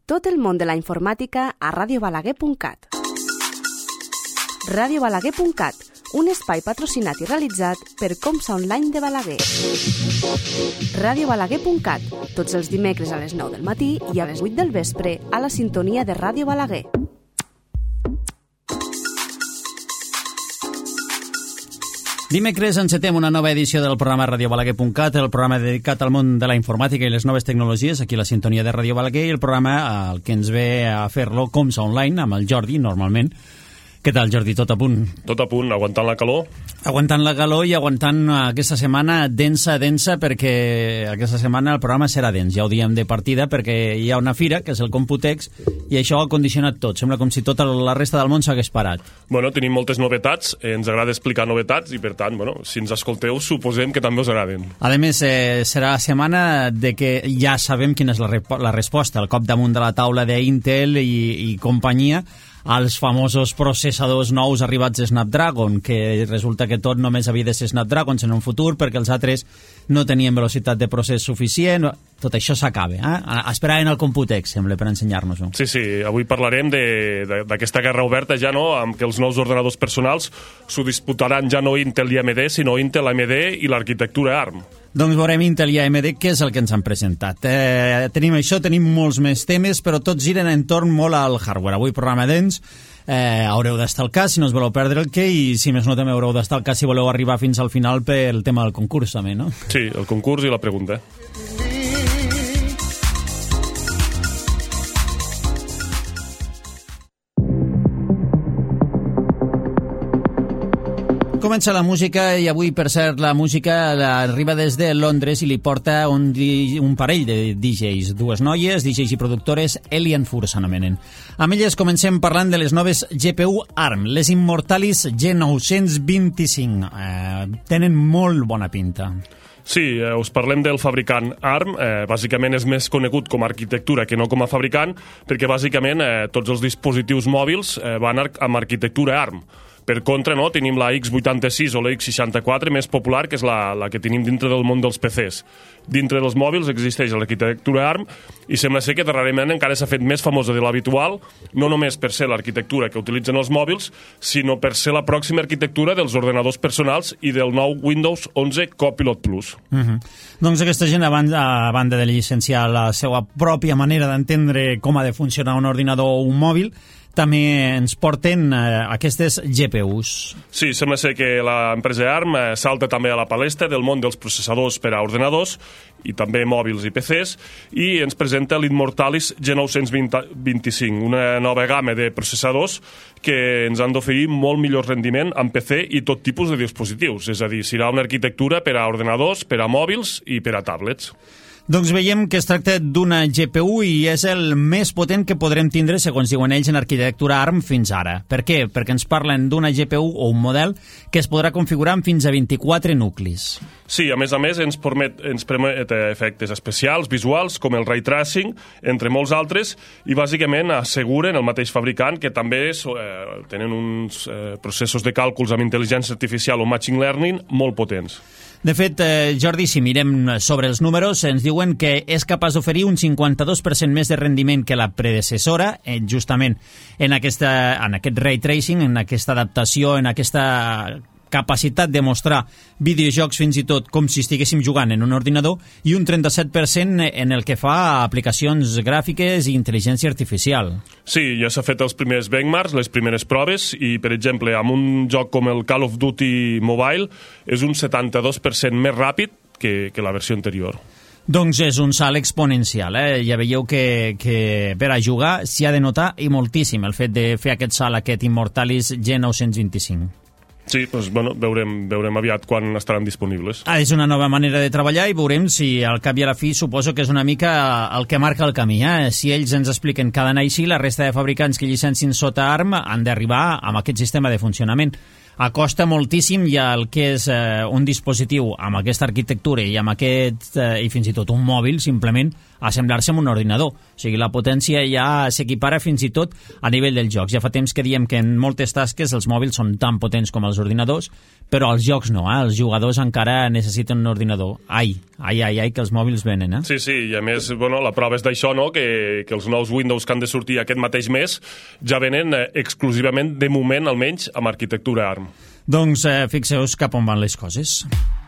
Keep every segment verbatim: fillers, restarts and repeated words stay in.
Tot el món de la informàtica a ràdio balaguer punt cat. ràdio balaguer punt cat, un espai patrocinat i realitzat per Comsa Online de Balaguer. ràdio balaguer punt cat, tots els dimecres a les nou del matí i a les vuit del vespre a la sintonia de Ràdio Balaguer. Dimecres encetem una nova edició del programa ràdio balaguer punt cat, el programa dedicat al món de la informàtica i les noves tecnologies, aquí a la sintonia de Ràdio Balaguer, i el programa el que ens ve a fer-lo Comsa Online, amb el Jordi, normalment. Què tal, Jordi? Tot a punt? Tot a punt, aguantant la calor. Aguantant la calor i aguantant aquesta setmana densa, densa, perquè aquesta setmana el programa serà dens, ja ho diem de partida, perquè hi ha una fira, que és el Computex, i això ha condicionat tot. Sembla com si tota la resta del món s'hagués parat. Bueno, tenim moltes novetats, eh, ens agrada explicar novetats, i per tant, bueno, si ens escolteu, suposem que també us agraden. A més, eh, serà la setmana de que ja sabem quina és la, rep- la resposta, el cop damunt de la taula d'Intel i, i companyia, als famosos processadors nous arribats de Snapdragon, que resulta que tot només havia de ser Snapdragon en un futur perquè els altres no tenien velocitat de procés suficient. Tot això s'acaba. Eh? Esperaven el Computex, sembla, per ensenyar-nos-ho. Sí, sí, avui parlarem d'aquesta guerra oberta ja, no?, amb que els nous ordenadors personals s'ho disputaran ja no Intel i A M D, sinó Intel, A M D i l'arquitectura ARM. Doncs veurem Intel i A M D què és el que ens han presentat. Eh, tenim això, tenim molts més temes, però tots giren entorn molt al hardware. Avui programa dens, eh, haureu d'estar al cas si no us voleu perdre el què, i si més no també haureu d'estar al cas si voleu arribar fins al final pel tema del concurs també, no? Sí, el concurs i la pregunta. Comença la música, i avui, per cert, la música arriba des de Londres i li porta un, un parell de D Js, dues noies, D Js i productores, Alien Fur s'anomenen. Amb elles comencem parlant de les noves G P U ARM, les Immortalis G nou cents vint-i-cinc. Eh, tenen molt bona pinta. Sí, eh, us parlem del fabricant ARM. Eh, bàsicament és més conegut com a arquitectura que no com a fabricant, perquè bàsicament eh, tots els dispositius mòbils eh, van ar- amb arquitectura ARM. Per contra, no, tenim la X vuitanta-sis o la X seixanta-quatre, més popular, que és la, la que tenim dintre del món dels P Cs. Dintre dels mòbils existeix l'arquitectura ARM, i sembla ser que darrerament encara s'ha fet més famosa de l'habitual, no només per ser l'arquitectura que utilitzen els mòbils, sinó per ser la pròxima arquitectura dels ordenadors personals i del nou Windows onze Copilot Plus. Uh-huh. Doncs aquesta gent, a banda, a banda de llicenciar la seva pròpia manera d'entendre com ha de funcionar un ordinador o un mòbil, també ens porten eh, aquestes G P Us. Sí, sembla ser que l'empresa ARM eh, salta també a la palestra del món dels processadors per a ordinadors i també mòbils i P Cs, i ens presenta l'Immortalis G nou cents vint-i-cinc, una nova gamma de processadors que ens han d'oferir molt millor rendiment en P C i tot tipus de dispositius, és a dir, serà una arquitectura per a ordinadors, per a mòbils i per a tablets. Doncs veiem que es tracta d'una G P U i és el més potent que podrem tindre, segons diuen ells, en arquitectura ARM fins ara. Per què? Perquè ens parlen d'una G P U o un model que es podrà configurar amb fins a vint-i-quatre nuclis. Sí, a més a més ens permet, ens permet efectes especials, visuals, com el ray tracing, entre molts altres, i bàsicament asseguren el mateix fabricant que també eh, tenen uns eh, processos de càlculs amb intel·ligència artificial o machine learning molt potents. De fet, eh, Jordi, si mirem sobre els números, ens diuen que és capaç d'oferir un cinquanta-dos per cent més de rendiment que la predecessora, eh, justament en, aquesta, en aquest ray tracing, en aquesta adaptació, en aquesta capacitat de mostrar videojocs fins i tot com si estiguéssim jugant en un ordinador, i un trenta-set per cent en el que fa a aplicacions gràfiques i intel·ligència artificial. Sí, ja s'ha fet els primers benchmarks, les primeres proves, i, per exemple, amb un joc com el Call of Duty Mobile és un setanta-dos per cent més ràpid que, que la versió anterior. Doncs és un salt exponencial, eh? Ja veieu que, que per a jugar s'hi ha de notar i moltíssim el fet de fer aquest salt, aquest Immortalis G nou cents vint-i-cinc. Sí, doncs, bueno, veurem, veurem aviat quan estaran disponibles. Ah, és una nova manera de treballar i veurem si al cap i a la fi suposo que és una mica el que marca el camí. Eh? Si ells ens expliquen que ha d'anar així, la resta de fabricants que llicencin sota ARM han d'arribar amb aquest sistema de funcionament. acosta moltíssim ja el que és eh, un dispositiu amb aquesta arquitectura i amb aquest, eh, i fins i tot un mòbil, simplement, a semblar-se amb un ordinador. O sigui, la potència ja s'equipara fins i tot a nivell dels jocs. Ja fa temps que diem que en moltes tasques els mòbils són tan potents com els ordinadors, però els jocs no, eh? Els jugadors encara necessiten un ordinador. Ai, ai, ai, ai, que els mòbils venen, eh? Sí, sí, i a més, bueno, la prova és d'això, no?, que, que els nous Windows que han de sortir aquest mateix mes ja venen eh, exclusivament, de moment almenys, amb arquitectura ARM. Doncs eh, fixeu-vos cap on van les coses.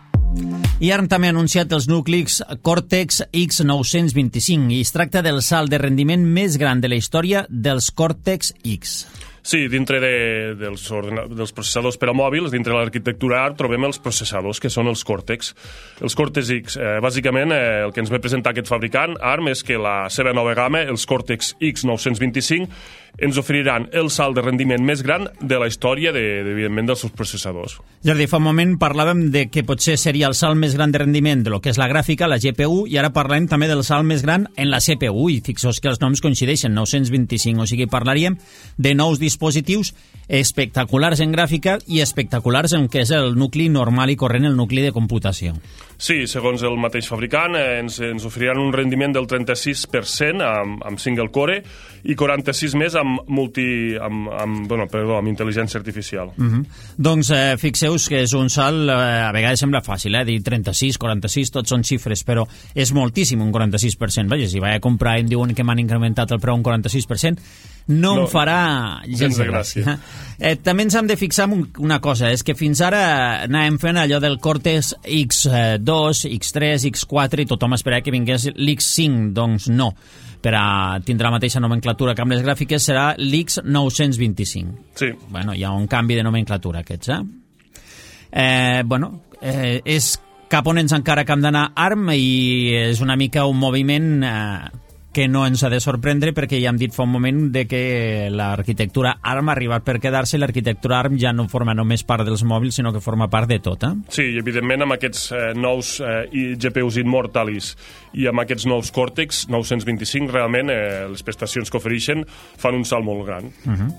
I ARM també ha anunciat els núclids Cortex X nou-cents vint-i-cinc i es tracta del salt de rendiment més gran de la història dels Cortex X. Sí, dintre de, dels, dels processadors per a mòbils, dintre de l'arquitectura ARM, trobem els processadors, que són els Cortex. Els Cortex X, eh, bàsicament, eh, el que ens ve presentar aquest fabricant, ARM, és que la seva nova gamma, els Cortex X nou-cents vint-i-cinc, ens oferiran el salt de rendiment més gran de la història, de, de, evidentment, dels seus processadors. Jordi, fa un moment parlàvem de que potser seria el salt més gran de rendiment de lo que és la gràfica, la G P U, i ara parlem també del salt més gran en la C P U, i fixeu-vos que els noms coincideixen, nou-cents vint-i-cinc, o sigui, parlaríem de nous dispositius espectaculars en gràfica i espectaculars en què és el nucli normal i corrent, el nucli de computació. Sí, segons el mateix fabricant, eh, ens, ens oferiran un rendiment del trenta-sis per cent amb, amb single core i quaranta-sis més amb, multi, amb, amb, bueno, perdó, amb intel·ligència artificial. Uh-huh. Doncs eh, fixeu-vos que és un salt, eh, a vegades sembla fàcil, eh, dir trenta-sis, quaranta-sis, tots són xifres, però és moltíssim un quaranta-sis per cent. Vaja, si vaig a comprar i em diuen que m'han incrementat el preu un quaranta-sis per cent, no, no em farà gens de gràcia. Eh, també ens hem de fixar en una cosa, és que fins ara anàvem fent allò del Cortex X dos, X tres, X quatre, i tothom esperava que vingués l'X cinc, doncs no. Per a tindre la mateixa nomenclatura que amb les gràfiques serà l'X nou-cents vint-i-cinc. Sí. Bueno, hi ha un canvi de nomenclatura aquests, eh? Eh, bueno, eh, és cap on ens encara que hem d'anar ARM i és una mica un moviment eh, que no ens ha de sorprendre perquè ja hem dit fa un moment de que l'arquitectura ARM ha arribat per quedar-se i l'arquitectura ARM ja no forma només part dels mòbils sinó que forma part de tot. Eh? Sí, i evidentment amb aquests eh, nous eh, G P Us Immortalis i amb aquests nous Cortex nou-cents vint-i-cinc realment eh, les prestacions que ofereixen fan un salt molt gran. Uh-huh.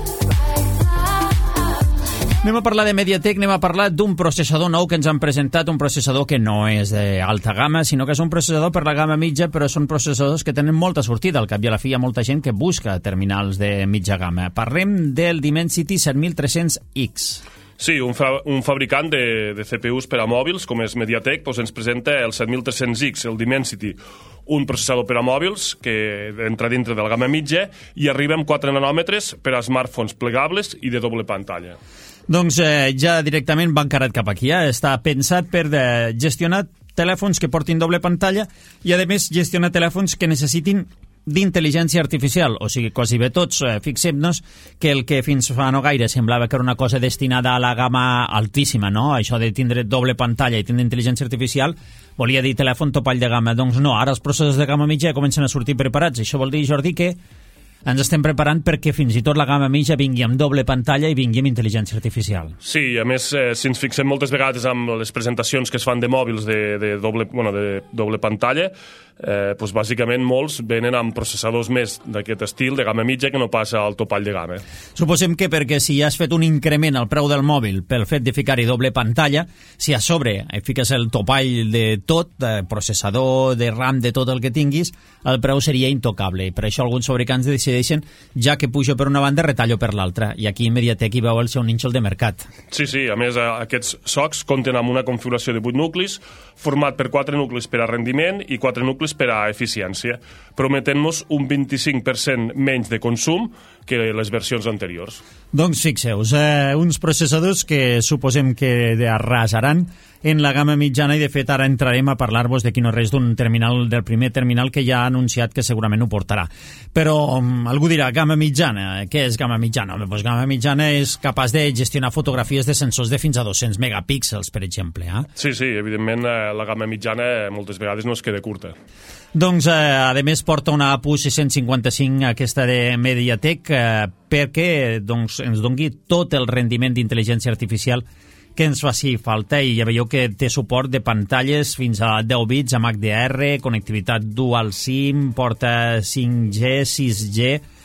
Anem a parlar de MediaTek, anem a parlar d'un processador nou que ens han presentat, un processador que no és d'alta gamma, sinó que és un processador per la gamma mitja, però són processadors que tenen molta sortida. Al cap i a la fi hi ha molta gent que busca terminals de mitja gamma. Parlem del Dimensity set mil tres-cents X. Sí, un, fa un fabricant de, de C P Us per a mòbils, com és MediaTek, doncs ens presenta el set mil tres-cents X, el Dimensity, un processador per a mòbils que entra dintre de la gamma mitja i arriba amb quatre nanòmetres per a smartphones plegables i de doble pantalla. Doncs eh, ja directament va encarat cap aquí. Eh? Està pensat per eh, gestionar telèfons que portin doble pantalla i, a més, gestionar telèfons que necessitin d'intel·ligència artificial, o sigui, quasi bé tots. Eh, fixem-nos que el que fins fa no gaire semblava que era una cosa destinada a la gamma altíssima, no? Això de tindre doble pantalla i tindre intel·ligència artificial volia dir telèfon topall de gamma. Doncs no, ara els processadors de gamma mitja ja comencen a sortir preparats. Això vol dir, Jordi, que ens estem preparant perquè fins i tot la gamma mitja vingui amb doble pantalla i vingui amb intel·ligència artificial. Sí, a més, eh, si ens fixem moltes vegades amb les presentacions que es fan de mòbils de, de, doble, bueno, de doble pantalla, eh, doncs bàsicament molts venen amb processadors més d'aquest estil, de gamma mitja, que no passa al topall de gamma. Suposem que perquè si has fet un increment al preu del mòbil pel fet de ficar-hi doble pantalla, si a sobre fiques el topall de tot, de processador, de RAM, de tot el que tinguis, el preu seria intocable. I per això alguns fabricants decideixen, ja que pujo per una banda, retallo per l'altra. I aquí MediaTek hi veu el seu nínxol de mercat. Sí, sí, a més aquests socs compten amb una configuració de vuit nuclis, format per quatre nuclis per a rendiment i quatre nuclis per a eficiència, prometent-nos un vint-i-cinc per cent menys de consum que les versions anteriors. Doncs fixeu-vos, eh, uns processadors que suposem que arrasaran en la gamma mitjana i de fet ara entrarem a parlar-vos de quin no res d'un terminal, del primer terminal que ja ha anunciat que segurament ho portarà. Però um, algú dirà, gamma mitjana, què és gamma mitjana? Home, doncs gamma mitjana és capaç de gestionar fotografies de sensors de fins a dos-cents megapíxels, per exemple. Eh? Sí, sí, evidentment eh, la gamma mitjana moltes vegades no es queda curta. Doncs, eh, a més, porta una A P U sis cents cinquanta-cinc, aquesta de MediaTek, eh, perquè doncs, ens doni tot el rendiment d'intel·ligència artificial que ens faci falta, i ja veieu que té suport de pantalles fins a deu bits amb H D R, connectivitat dual SIM, porta cinc G, sis G,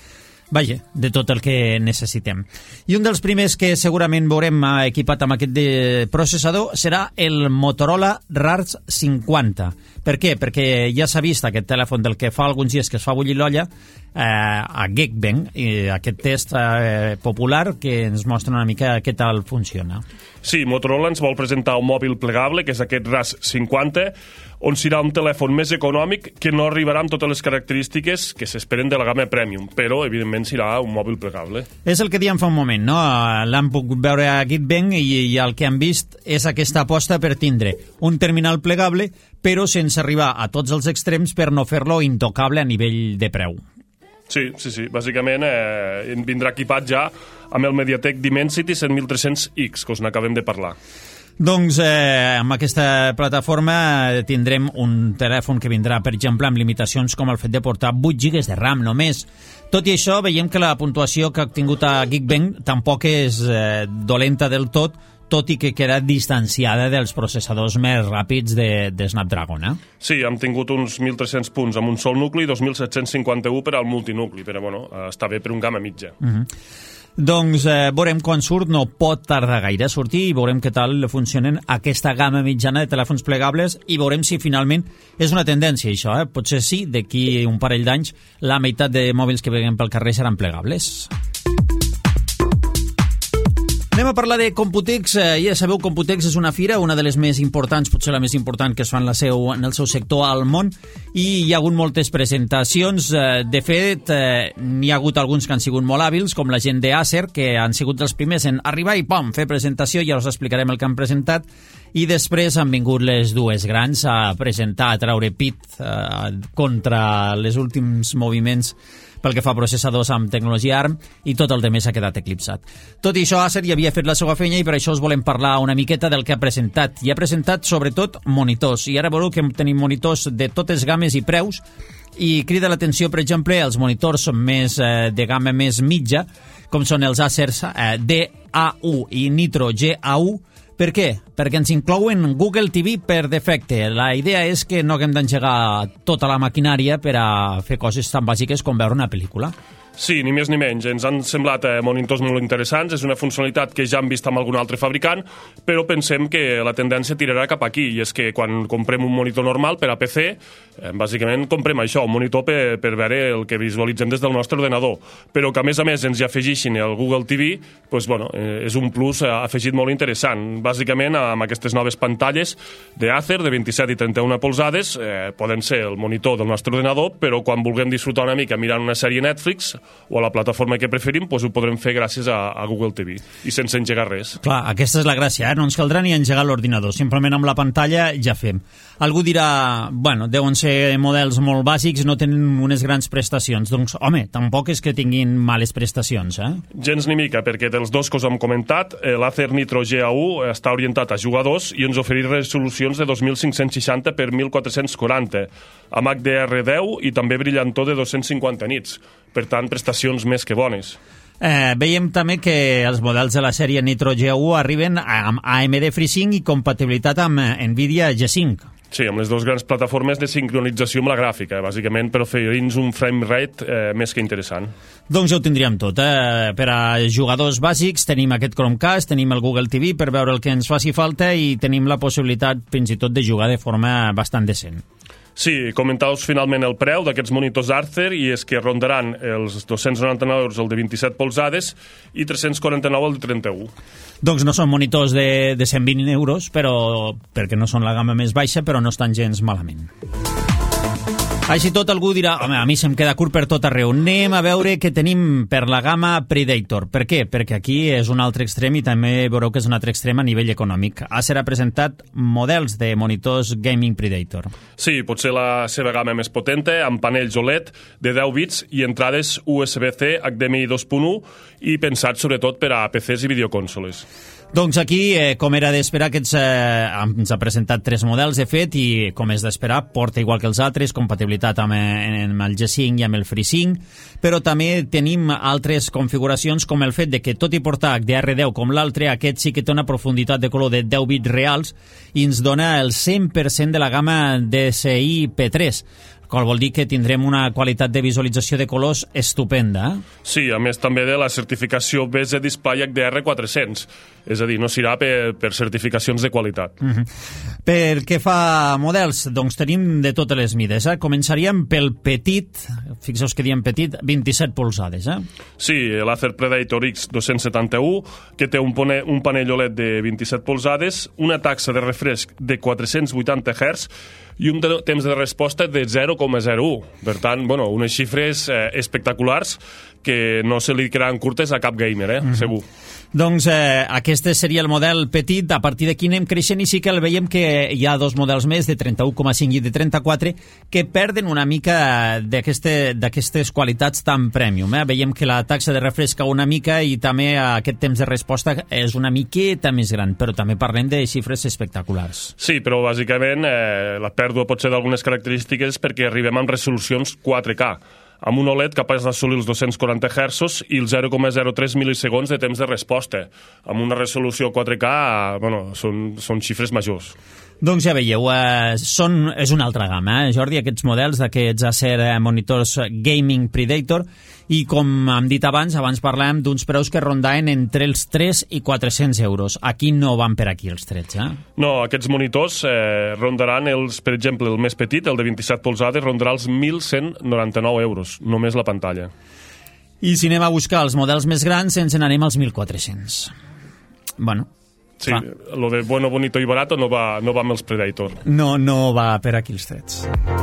vaja, de tot el que necessitem. I un dels primers que segurament veurem equipat amb aquest processador serà el Motorola Razr cinquanta. Per què? Perquè ja s'ha vist aquest telèfon del que fa alguns dies que es fa bullir l'olla eh, a Geekbench, i aquest test eh, popular que ens mostra una mica què tal funciona. Sí, Motorola ens vol presentar un mòbil plegable, que és aquest Razr cinquanta, on serà un telèfon més econòmic que no arribarà amb totes les característiques que s'esperen de la gamma Premium, però evidentment serà un mòbil plegable. És el que diem fa un moment, no? L'han pogut veure a Geekbench i, i el que han vist és aquesta aposta per tindre un terminal plegable, però sense arribar a tots els extrems per no fer-lo intocable a nivell de preu. Sí, sí, sí. Bàsicament eh, vindrà equipat ja amb el Mediatek Dimensity set mil tres-cents X, que us n'acabem de parlar. Doncs eh, amb aquesta plataforma tindrem un telèfon que vindrà, per exemple, amb limitacions com el fet de portar vuit gigas de RAM només. Tot i això, veiem que la puntuació que ha obtingut a Geekbench tampoc és eh, dolenta del tot, tot i que queda distanciada dels processadors més ràpids de, de Snapdragon, eh? Sí, hem tingut uns mil tres-cents punts amb un sol nucli i dos mil set-cents cinquanta-u per al multinucli, però bueno, està bé per un gamma mitja. Uh-huh. Doncs eh, veurem quan surt, no pot tardar gaire a sortir i veurem què tal funcionen aquesta gamma mitjana de telèfons plegables i veurem si finalment és una tendència això, eh? Potser sí, d'aquí un parell d'anys la meitat de mòbils que veiem pel carrer seran plegables. Anem a parlar de Computex. Ja sabeu, Computex és una fira, una de les més importants, potser la més important que es fa en, la seu, en el seu sector al món, i hi ha hagut moltes presentacions. De fet, n'hi ha hagut alguns que han sigut molt hàbils, com la gent d'Acer, que han sigut els primers en arribar i pom, fer presentació, i ara us explicarem el que han presentat, i després han vingut les dues grans a presentar, a treure pit eh, contra els últims moviments pel que fa a processadors amb tecnologia ARM, i tot el demés ha quedat eclipsat. Tot i això, Acer ja havia fet la seva feina i per això us volem parlar una miqueta del que ha presentat. I ha presentat sobretot monitors, i ara veureu que tenim monitors de totes games i preus, i crida l'atenció, per exemple, els monitors més eh, de gamma més mitja, com són els Acer eh, D A U i Nitro G A U. Per què? Perquè ens inclouen Google T V per defecte. La idea és que no haguem d'engegar tota la maquinària per a fer coses tan bàsiques com veure una pel·lícula. Sí, ni més ni menys. Ens han semblat eh, monitors molt interessants. És una funcionalitat que ja hem vist amb algun altre fabricant, però pensem que la tendència tirarà cap aquí, i és que quan comprem un monitor normal per a P C, eh, bàsicament comprem això, un monitor per, per veure el que visualitzem des del nostre ordenador, però que a més a més ens hi afegeixin el Google T V, doncs, bueno, eh, és un plus eh, afegit molt interessant. Bàsicament, amb aquestes noves pantalles d'Acer de vint-i-set i trenta-una polzades, eh, poden ser el monitor del nostre ordenador, però quan vulguem disfrutar una mica mirant una sèrie Netflix o a la plataforma que preferim, doncs ho podrem fer gràcies a, a Google T V i sense engegar res. Clar, aquesta és la gràcia, eh? No ens caldrà ni engegar l'ordinador, simplement amb la pantalla ja fem. Algú dirà, bueno, deuen ser models molt bàsics, no tenen unes grans prestacions. Doncs, home, tampoc és que tinguin males prestacions, eh? Gens ni mica, perquè dels dos que us hem comentat, l'Acer Nitro G A U està orientat a jugadors i ens ofereix resolucions de dos mil cinc-cents seixanta per mil quatre-cents quaranta, amb H D R deu i també brillantor de dos-cents cinquanta nits. Per tant, prestacions més que bones. Eh, veiem també que els models de la sèrie Nitro G A U arriben amb A M D FreeSync i compatibilitat amb Nvidia G cinc. Sí, amb les dues grans plataformes de sincronització amb la gràfica, bàsicament per oferir-nos un frame rate eh, més que interessant. Doncs ja ho tindríem tot, eh? Per a jugadors bàsics tenim aquest Chromecast, tenim el Google T V per veure el que ens faci falta i tenim la possibilitat fins i tot de jugar de forma bastant decent. Sí, comentau-vos finalment el preu d'aquests monitors Acer, i és que rondaran els dos-cents noranta-nou euros el de vint-i-set polzades i tres-cents quaranta-nou el de trenta-u. Doncs no són monitors de, de cent vint euros, però perquè no són la gamma més baixa, però no estan gens malament. Així tot, algú dirà, home, a mi se'm queda curt per tot arreu. Anem a veure què tenim per la gamma Predator. Per què? Perquè aquí és un altre extrem i també veureu que és un altre extrem a nivell econòmic. Acer ha presentat models de monitors Gaming Predator. Sí, potser la seva gamma més potente, amb panells O L E D de deu bits i entrades U S B C H D M I dos punt u i pensat sobretot per a P Cs i videoconsoles. Doncs aquí, eh, com era d'esperar, aquests, eh, ens ha presentat tres models, de fet, i com és d'esperar, porta igual que els altres, compatibilitat amb, amb el G cinc i amb el FreeSync, però també tenim altres configuracions, com el fet de que, tot i portar H D R deu com l'altre, aquest sí que té una profunditat de color de deu bits reals i ens dona el cent per cent de la gamma D C I P tres, qual vol dir que tindrem una qualitat de visualització de colors estupenda. Sí, a més també de la certificació B Z Display H D R quatre-cents, és a dir, no serà per, per certificacions de qualitat. Mm-hmm. Per què fa models? Doncs tenim de totes les mides. Eh? Començaríem pel petit, fixeu que diem petit, vint-i-set polzades. Eh? Sí, l'Acer Predator X dos-cents setanta-u, que té un, pone, un panell O L E D de vint-i-set polzades, una taxa de refresc de quatre-cents vuitanta hertz i un de, temps de resposta de zero coma zero u. Per tant, bueno, unes xifres eh, espectaculars que no se li quedaran curtes a cap gamer, eh? Mm-hmm. Segur. Doncs eh, aquest seria el model petit, a partir d'aquí anem creixent i sí que el veiem que hi ha dos models més, de trenta-u coma cinc i de trenta-quatre, que perden una mica d'aquestes qualitats tan premium. Eh? Veiem que la taxa de refresca una mica i també aquest temps de resposta és una miqueta més gran, però també parlem de xifres espectaculars. Sí, però bàsicament eh, la pèrdua pot ser d'algunes característiques perquè arribem amb resolucions quatre K, amb un O L E D capaç d'assolir els dos-cents quaranta hertzos i el zero coma zero tres milisegons de temps de resposta. Amb una resolució quatre K, bueno, són, són xifres majors. Doncs ja veieu, eh, són, és una altra gamma, eh, Jordi, aquests models d'aquests Acer eh, monitors Gaming Predator, i com hem dit abans, abans parlàvem d'uns preus que rondaven entre els tres i quatre-cents euros. Aquí no van per aquí els trets, eh? No, aquests monitors eh, rondaran, els, per exemple, el més petit, el de vint-i-set polzades, rondarà els mil cent noranta-nou euros, només la pantalla. I si anem a buscar els models més grans, ens n'anem als mil quatre-cents. Bueno, sí, clar. Lo de bueno, bonito i barato no va, no va amb els Predator. No, no va per aquí els trets.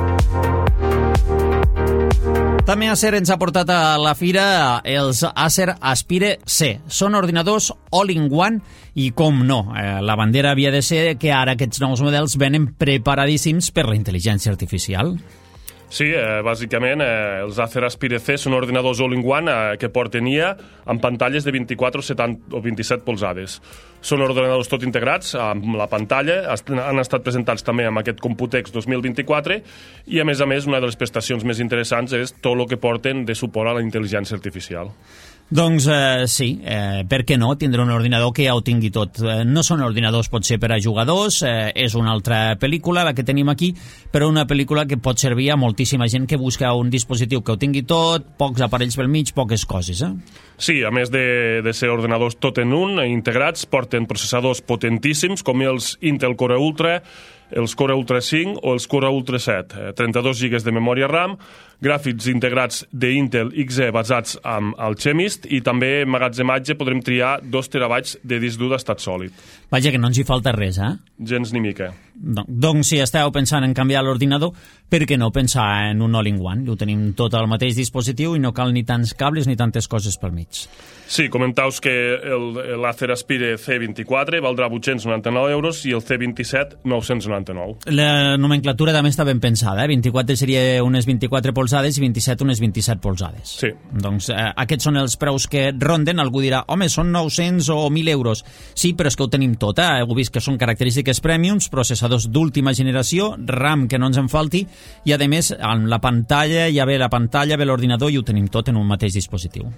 També Acer ens ha portat a la fira els Acer Aspire C. Són ordinadors all-in-one i, com no, eh, la bandera havia de ser que ara aquests nous models venen preparadíssims per la intel·ligència artificial. Sí, eh, bàsicament eh, els Acer Aspire C són ordinadors all-in-one eh, que porten I A amb pantalles de vint-i-quatre o vint-i-set polzades. Són ordinadors tot integrats amb la pantalla, han estat presentats també amb aquest Computex dos mil vint-i-quatre i, a més a més, una de les prestacions més interessants és tot el que porten de suport a la intel·ligència artificial. Doncs eh, sí, eh, per què no? Tindrà un ordinador que ja ho tingui tot. Eh, no són ordinadors potser per a jugadors, eh, és una altra pel·lícula la que tenim aquí, però una pel·lícula que pot servir a moltíssima gent que busca un dispositiu que ho tingui tot, pocs aparells pel mig, poques coses, eh? Sí, a més de, de ser ordinadors tot en un, integrats, porten processadors potentíssims com els Intel Core Ultra, els Core Ultra cinc o els Core Ultra set, eh, trenta-dos gigas de memòria RAM, gràfics integrats d'Intel X E basats en el Chemist i també emmagatzematge podrem triar dos terabytes de disc dur d'estat sòlid. Vaja, que no ens hi falta res, eh? Gens ni mica. No, doncs si esteu pensant en canviar l'ordinador, per què no pensar en un all-in-one? Ho tenim tot al mateix dispositiu i no cal ni tants cables ni tantes coses pel mig. Sí, comentaus que l'Acer Aspire C vint-i-quatre valdrà vuit-cents noranta-nou euros i el C vint-i-set nou-cents noranta-nou. La nomenclatura també està ben pensada, eh? vint-i-quatre seria unes vint-i-quatre polzades i vint-i-set unes vint-i-set polzades. Sí. Doncs eh, aquests són els preus que ronden. Algú dirà, home, són nou-cents o mil euros. Sí, però és que ho tenim tot, eh? Heu vist que són característiques premiums, processadors d'última generació, RAM que no ens en falti, i a més, en la pantalla, ja ve la pantalla, ve l'ordinador i ho tenim tot en un mateix dispositiu.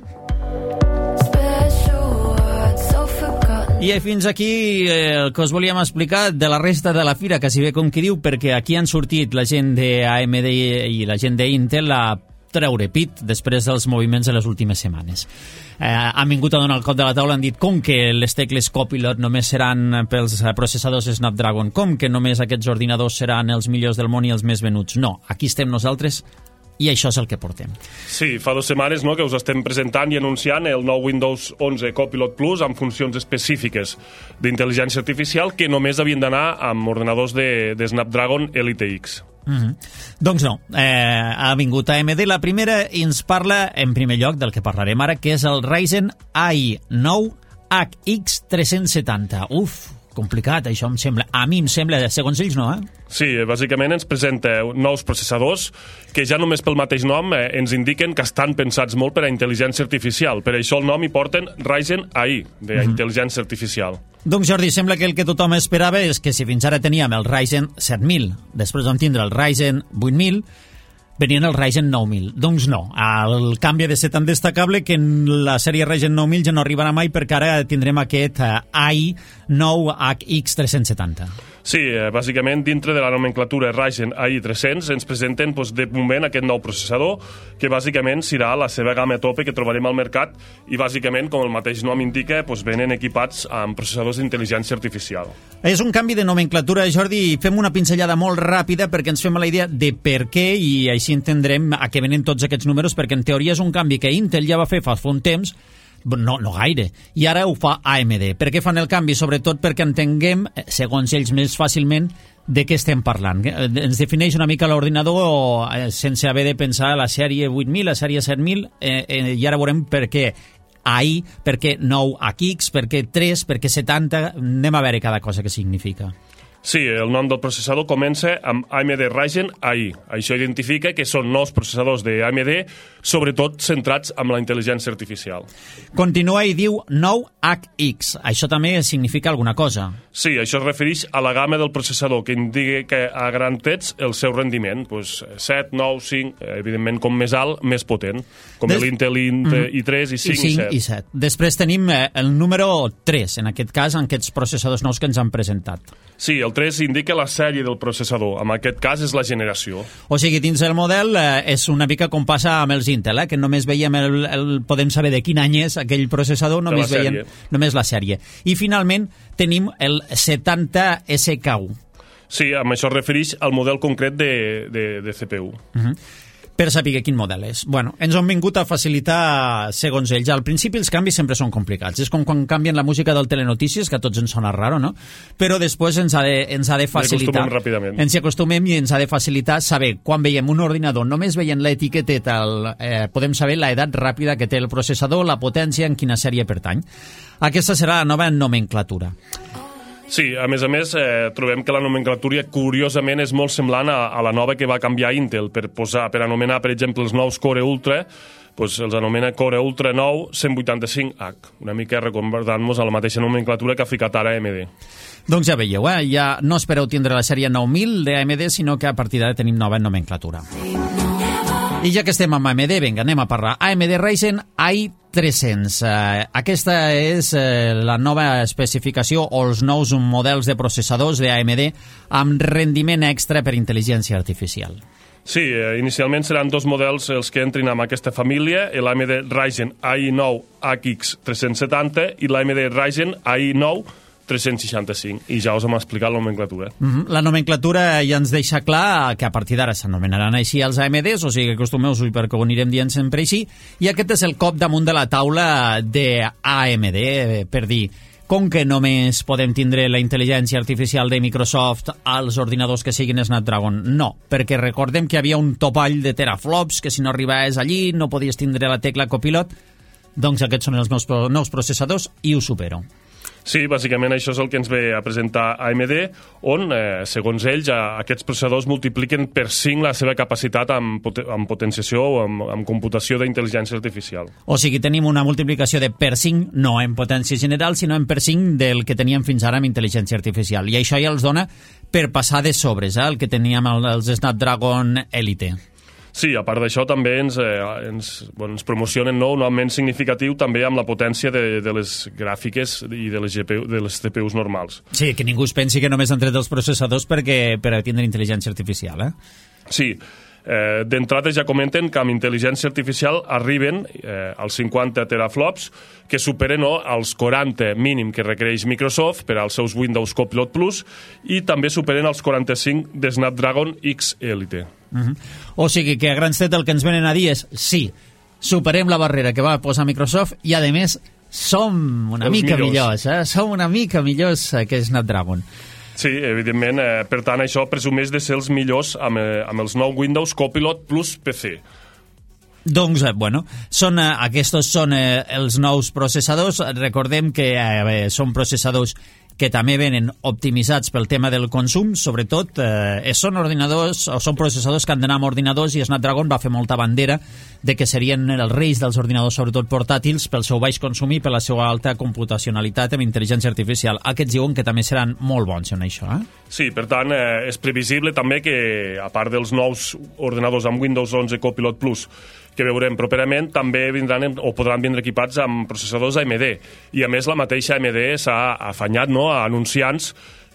I fins aquí eh, el que us volíem explicar de la resta de la fira, que si bé com qui diu, perquè aquí han sortit la gent d'A M D i la gent d'Intel a treure pit després dels moviments de les últimes setmanes. Eh, han vingut a donar el cop de la taula, han dit com que les tecles Copilot només seran pels processadors Snapdragon, com que només aquests ordinadors seran els millors del món i els més venuts. No, aquí estem nosaltres i això és el que portem. Sí, fa dues setmanes no, que us estem presentant i anunciant el nou Windows onze Copilot Plus amb funcions específiques d'intel·ligència artificial que només havien d'anar amb ordenadors de, de Snapdragon Elite X. Mm-hmm. Doncs no, eh, ha vingut A M D la primera i ens parla en primer lloc del que parlarem ara, que és el Ryzen A I nou H X tres-cents setanta. Uf, complicat, això em sembla. A mi em sembla, segons ells, no, eh? Sí, bàsicament ens presenta nous processadors que ja només pel mateix nom eh, ens indiquen que estan pensats molt per a intel·ligència artificial. Per això el nom hi porten Ryzen A I, d'intel·ligència artificial. Doncs Jordi, sembla que el que tothom esperava és que si fins ara teníem el Ryzen set mil, després vam tindre el Ryzen vuit mil, venien el Ryzen nou mil. Doncs no, el canvi ha de ser tan destacable que en la sèrie Ryzen nou mil ja no arribarà mai perquè ara tindrem aquest A I nou H X tres-cents setanta. Sí, eh, bàsicament, dintre de la nomenclatura Ryzen A I tres-cents ens presenten doncs, de moment aquest nou processador, que bàsicament serà la seva gamma a tope que trobarem al mercat i bàsicament, com el mateix nom indica, doncs, venen equipats amb processadors d'intel·ligència artificial. És un canvi de nomenclatura, Jordi, i fem una pinzellada molt ràpida perquè ens fem la idea de per què i així entendrem a què venen tots aquests números, perquè en teoria és un canvi que Intel ja va fer fa un temps, no, no gaire, i ara ho fa A M D. Per què fan el canvi? Sobretot perquè entenguem, segons ells més fàcilment, de què estem parlant. Ens defineix una mica l'ordinador sense haver de pensar la sèrie vuit mil, la sèrie set mil, eh, eh, i ara veurem per què A I, per què nou H X, per què tres, per què setanta, anem a veure cada cosa que significa. Sí, el nom del processador comença amb A M D Ryzen A I. Això identifica que són nous processadors de A M D, sobretot centrats en la intel·ligència artificial. Continua i diu nou H X. Això també significa alguna cosa. Sí, això es refereix a la gamma del processador, que indica que a gran trets el seu rendiment, doncs set, nou, cinc, evidentment com més alt, més potent, com Des... l'Intel i tres, i cinc, i set. i set. Després tenim el número tres, en aquest cas, en aquests processadors nous que ens han presentat. Sí, el tres indica la sèrie del processador, en aquest cas és la generació. O sigui, dins del model eh, és una mica com passa amb els Intel, eh, que només veiem el, el, podem saber de quin any és aquell processador, només veiem només la sèrie. I finalment tenim el setanta S K U. Sí, amb això es refereix al model concret de, de, de C P U. Uh-huh. Per saber quin model és. Bueno, ens han vingut a facilitar, segons ells. Al principi els canvis sempre són complicats. És com quan canvien la música del Telenotícies, que a tots ens sona raro, no? Però després ens ha de, ens ha de facilitar... Ens ràpidament. Ens hi acostumem i ens ha de facilitar saber, quan veiem un ordinador, només veient l'etiqueteta, eh, podem saber l'edat ràpida que té el processador, la potència, en quina sèrie pertany. Aquesta serà la nova nomenclatura. Sí, a més a més, eh, trobem que la nomenclatura curiosament és molt semblant a, a la nova que va canviar Intel per posar, per anomenar, per exemple, els nous Core Ultra, doncs els anomena Core Ultra nou cent vuitanta-cinc H, una mica recordant-nos a la mateixa nomenclatura que ha ficat ara A M D. Doncs ja veieu, eh? Ja no espereu tindre la sèrie nou mil de A M D, sinó que a partir d'ara tenim nova nomenclatura. I ja que estem amb A M D, vinga, anem a parlar. A M D Ryzen A I tres-cents. Uh, aquesta és uh, la nova especificació o els nous models de processadors de A M D amb rendiment extra per intel·ligència artificial. Sí, eh, inicialment seran dos models els que entrin en aquesta família, l'A M D Ryzen A I nou H X tres-cents setanta i l'A M D Ryzen A I nou tres-cents seixanta-cinc, i ja us hem explicat la nomenclatura. Mm-hmm. La nomenclatura ja ens deixa clar que a partir d'ara s'anomenaran així els A M Ds, o sigui que acostumeu-vos perquè ho anirem dient sempre així, i aquest és el cop damunt de la taula de A M D, per dir, com que només podem tindre la intel·ligència artificial de Microsoft als ordinadors que siguin Snapdragon? No, perquè recordem que hi havia un topall de teraflops, que si no arribaves allí no podies tindre la tecla copilot, doncs aquests són els meus nous processadors i ho supero. Sí, bàsicament això és el que ens ve a presentar A M D, on, eh, segons ells, aquests processadors multipliquen per cinc la seva capacitat amb, pot amb potenciació o amb, amb computació d'intel·ligència artificial. O sigui, tenim una multiplicació de per cinc, no en potència general, sinó en per cinc del que teníem fins ara amb intel·ligència artificial. I això ja els dona per passar de sobres, eh, el que teníem els Snapdragon Elite. Sí, a part d'això també ens, eh, ens, bueno, ens promocionen no, un augment significatiu també amb la potència de, de les gràfiques i de les, G P U, de les C P Us normals. Sí, que ningú es pensi que només han tret els processadors perquè, per a tindre intel·ligència artificial, eh? Sí, eh, d'entrada ja comenten que amb intel·ligència artificial arriben eh, als cinquanta teraflops, que superen no, els quaranta mínim que requereix Microsoft per als seus Windows Copilot Plus, i també superen els quaranta-cinc de Snapdragon X Elite. Uh-huh. O sigui que a grans trets el que ens venen a dir és sí, superem la barrera que va posar Microsoft i a més som una els mica millors. millors, eh? som una mica millors que Snapdragon. Sí, evidentment, eh, per tant això presumeix de ser els millors amb, eh, amb els nous Windows Copilot Plus P C. Doncs, eh, bueno, són, eh, aquests són eh, els nous processadors. Recordem que eh, són processadors que també venen optimitzats pel tema del consum, sobretot eh, són ordinadors o són processadors que han d'anar amb ordinadors, i Snapdragon va fer molta bandera de que serien els reis dels ordinadors, sobretot portàtils, pel seu baix consum i per la seva alta computacionalitat amb intel·ligència artificial. Aquests diuen que també seran molt bons en això, eh? Sí, per tant, eh, és previsible també que, a part dels nous ordinadors amb Windows onze Copilot Plus, que veurem properament, també vindran o podran vindre equipats amb processadors A M D. I a més la mateixa A M D s'ha afanyat no, a anunciants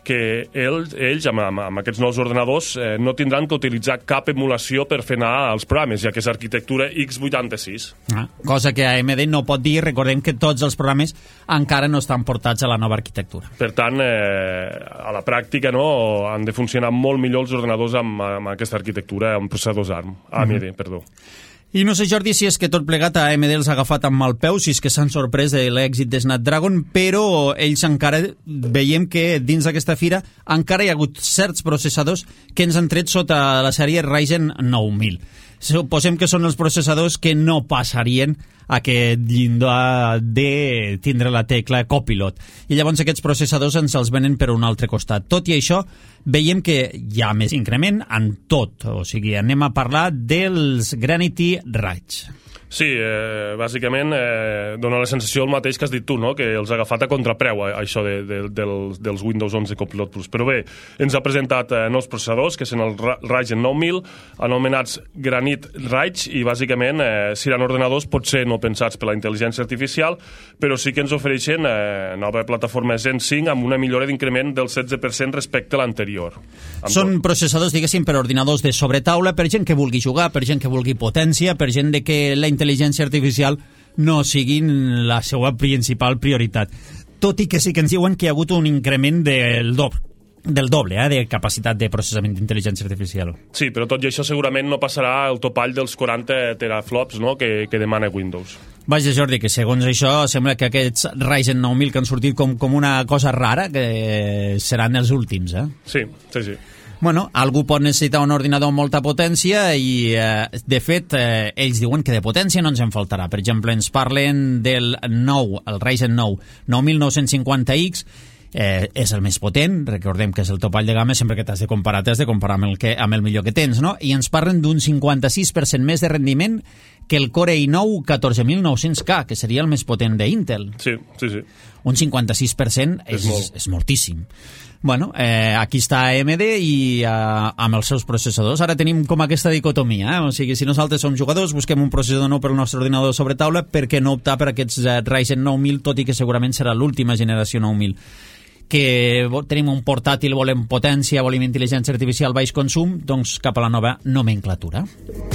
que ells, ells amb, amb, amb aquests nous ordenadors, eh, no tindran que utilitzar cap emulació per fer anar els programes, ja que és arquitectura x vuitanta-sis. Ah, cosa que A M D no pot dir. Recordem que tots els programes encara no estan portats a la nova arquitectura. Per tant, eh, a la pràctica no, han de funcionar molt millor els ordenadors amb, amb aquesta arquitectura, amb processadors ARM, A M D, mm-hmm. perdó. I no sé, Jordi, si és que tot plegat a A M D els ha agafat amb mal peu, si és que s'han sorprès de l'èxit de Snapdragon, però ells encara veiem que dins d'aquesta fira encara hi ha hagut certs processadors que ens han tret sota la sèrie Ryzen nou mil. Suposem que són els processadors que no passarien a aquest llindar de tindre la tecla Copilot. I llavors aquests processadors ens els venen per un altre costat. Tot i això, veiem que hi ha més increment en tot. O sigui, anem a parlar dels Granity Raig. Sí, eh, bàsicament eh, dona la sensació el mateix que has dit tu, no? Que els ha agafat a contrapreu, a, a això de, de, dels, dels Windows onze Copilot Plus. Però bé, ens ha presentat eh, nous processadors, que són els Ryzen nou mil, anomenats Granite Raig, i bàsicament eh, seran ordenadors potser no pensats per la intel·ligència artificial, però sí que ens ofereixen eh, nova plataforma Zen cinc amb una millora d'increment del setze per cent respecte a l'anterior. Són tot. processadors, diguéssim, per ordinadors de sobretaula, per gent que vulgui jugar, per gent que vulgui potència, per gent de que la intel·ligència artificial no siguin la seva principal prioritat. Tot i que sí que ens diuen que hi ha hagut un increment del doble, del doble eh, de capacitat de processament d'intel·ligència artificial. Sí, però tot i això segurament no passarà el topall dels quaranta teraflops, no?, que, que demana Windows. Vaja, Jordi, que segons això sembla que aquests Ryzen nou mil que han sortit com, com una cosa rara, que seran els últims, eh? Sí, sí, sí. Bueno, algú pot necessitar un ordinador amb molta potència i, eh, de fet, eh, ells diuen que de potència no ens en faltarà. Per exemple, ens parlen del nou, el Ryzen nou, nou mil nou-cents cinquanta X, eh, és el més potent, recordem que és el topall de gamma, sempre que t'has de comparar, t'has de comparar amb el, que, amb el millor que tens, no? I ens parlen d'un cinquanta-sis per cent més de rendiment que el Core i nou catorze mil nou-cents K, que seria el més potent d'Intel. Sí, sí, sí. Un cinquanta-sis per cent és, és, molt. és moltíssim. Bueno, eh, aquí està A M D i eh, amb els seus processadors. Ara tenim com aquesta dicotomia, eh? O sigui, si nosaltres som jugadors, busquem un processador nou per al nostre ordinador sobre taula, per què no optar per aquests eh, Ryzen nou mil, tot i que segurament serà l'última generació nou mil. Que tenim un portàtil, volem potència, volem intel·ligència artificial, baix consum, doncs cap a la nova nomenclatura.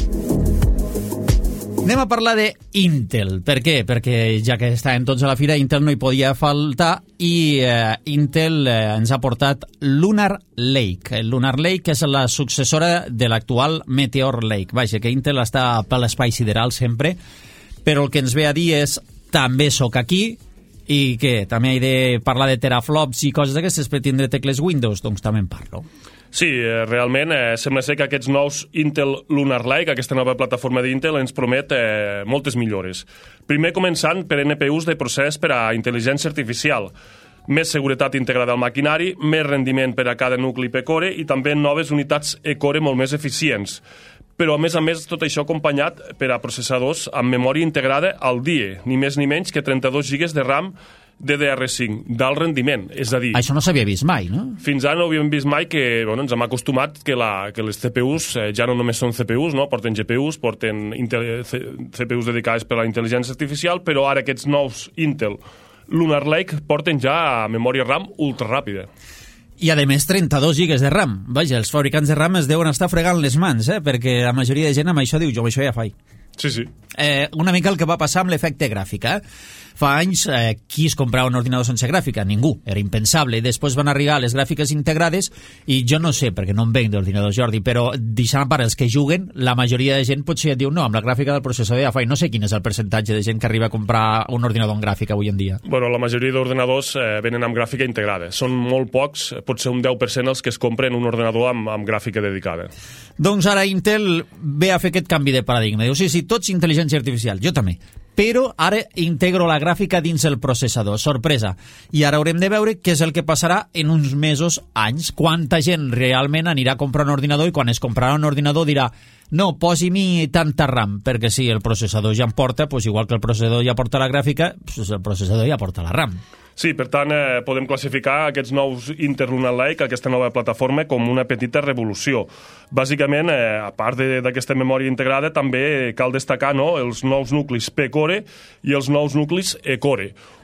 Anem a parlar d'Intel. Per què? Perquè ja que estàvem tots a la fira, Intel no hi podia faltar i eh, Intel eh, ens ha portat Lunar Lake. El Lunar Lake és la successora de l'actual Meteor Lake. Vaja, que Intel està per l'espai sideral sempre, però el que ens ve a dir és també soc aquí i què? També he de parlar de teraflops i coses d'aquestes per tindre tecles Windows? Doncs també en parlo. Sí, eh, realment eh, sembla ser que aquests nous Intel Lunar Lake, aquesta nova plataforma d'Intel, ens promet eh, moltes millores. Primer començant per N P Us de procés per a intel·ligència artificial, més seguretat integrada al maquinari, més rendiment per a cada nucli P-Core i també noves unitats E-Core molt més eficients. Però, a més a més, tot això acompanyat per a processadors amb memòria integrada al D I E, ni més ni menys que trenta-dos gigas de RAM D D R cinc, d'alt rendiment, és a dir... Això no s'havia vist mai, no? Fins ara no havíem vist mai que, bueno, ens hem acostumat que, la, que les C P Us eh, ja no només són C P Us, no? Porten G P Us, porten Intel, C P Us dedicades per a la intel·ligència artificial, però ara aquests nous Intel Lunar Lake porten ja memòria RAM ultraràpida. I, a més, trenta-dos gigas de RAM. Vaja, els fabricants de RAM es deuen estar fregant les mans, eh? Perquè la majoria de gent amb això diu, jo amb això ja faig. Sí, sí. Eh, una mica el que va passar amb l'efecte gràfic, eh? Fa anys, eh, qui es comprava un ordinador sense gràfica? Ningú, era impensable. Després van arribar les gràfiques integrades i jo no sé, perquè no em venc d'ordinador, Jordi, però deixant a part els que juguen, la majoria de gent potser et diu no, amb la gràfica del processador ja fa. I no sé quin és el percentatge de gent que arriba a comprar un ordinador amb gràfica avui en dia. Bueno, la majoria d'ordinadors eh, venen amb gràfica integrada. Són molt pocs, potser un deu per cent els que es compren un ordinador amb, amb gràfica dedicada. Doncs ara Intel ve a fer aquest canvi de paradigma. Diu, sí, sí, tots intel·ligència artificial, jo també. Però ara integro la gràfica dins el processador. Sorpresa. I ara haurem de veure què és el que passarà en uns mesos, anys, quanta gent realment anirà a comprar un ordinador i quan es comprarà un ordinador dirà no, posi-mi tanta RAM, perquè si el processador ja en porta, doncs igual que el processador ja porta la gràfica, doncs el processador ja porta la RAM. Sí, per tant, eh, podem classificar aquests nous Intel Lunar Lake, aquesta nova plataforma, com una petita revolució. Bàsicament, eh, a part d'aquesta memòria integrada, també cal destacar no, els nous nuclis P-Core i els nous nuclis E-Core.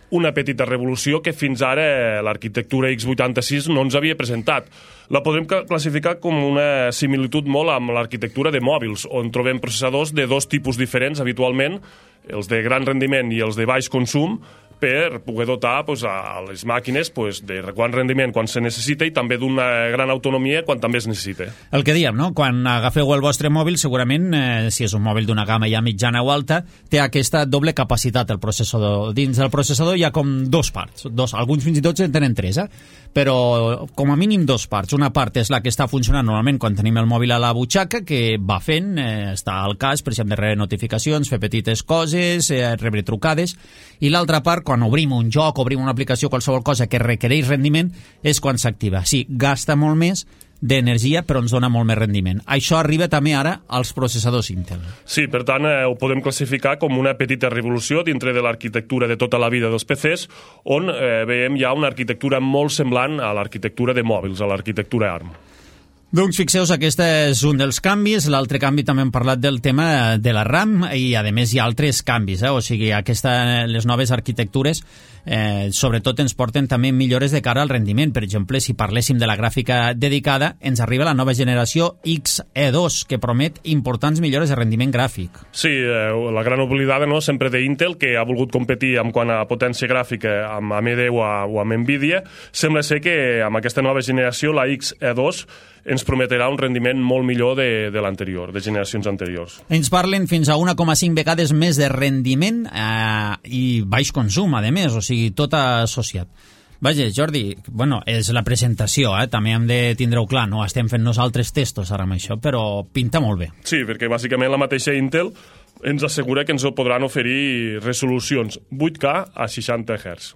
una petita revolució que fins ara l'arquitectura ics vuitanta-sis no ens havia presentat. La podem classificar com una similitud molt amb l'arquitectura de mòbils, on trobem processadors de dos tipus diferents habitualment, els de gran rendiment i els de baix consum, per poder dotar pues, a les màquines pues, de gran rendiment quan se necessita i també d'una gran autonomia quan també es necessita. El que diem, no? Quan agafeu el vostre mòbil, segurament, eh, si és un mòbil d'una gamma ja mitjana o alta, té aquesta doble capacitat el processador. Dins del processador hi ha com dos parts, dos, alguns fins i tot en tenen tres, eh? Però com a mínim dos parts. Una part és la que està funcionant normalment quan tenim el mòbil a la butxaca, que va fent, eh, està al cas, per exemple, de rebre notificacions, fer petites coses, eh, rebre trucades, i l'altra part, quan obrim un joc, obrim una aplicació, qualsevol cosa que requereix rendiment, és quan s'activa. Sí, gasta molt més d'energia, però ens dona molt més rendiment. Això arriba també ara als processadors Intel. Sí, per tant, eh, ho podem classificar com una petita revolució dintre de l'arquitectura de tota la vida dels P Cs, on eh, veiem ja una arquitectura molt semblant a l'arquitectura de mòbils, a l'arquitectura ARM. Doncs fixeu-vos, aquest és un dels canvis. L'altre canvi també hem parlat del tema de la RAM i, a més, hi ha altres canvis. Eh? O sigui, aquesta, les noves arquitectures eh, sobretot ens porten també millores de cara al rendiment. Per exemple, si parléssim de la gràfica dedicada, ens arriba la nova generació X E dos, que promet importants millores de rendiment gràfic. Sí, eh, la gran oblidada no, sempre d'Intel, que ha volgut competir en quant a potència gràfica amb A M D o, a, o amb Nvidia. Sembla ser que amb aquesta nova generació, la X E dos, ens prometerà un rendiment molt millor de, de l'anterior, de generacions anteriors. Ens parlen fins a una coma cinc vegades més de rendiment eh, i baix consum, a més, o sigui, tot associat. Vaja, Jordi, bueno, és la presentació, eh? També hem de tindre-ho clar, no estem fent nosaltres testos ara amb això, però pinta molt bé. Sí, perquè bàsicament la mateixa Intel ens assegura que ens podran oferir resolucions vuit K a seixanta hertz.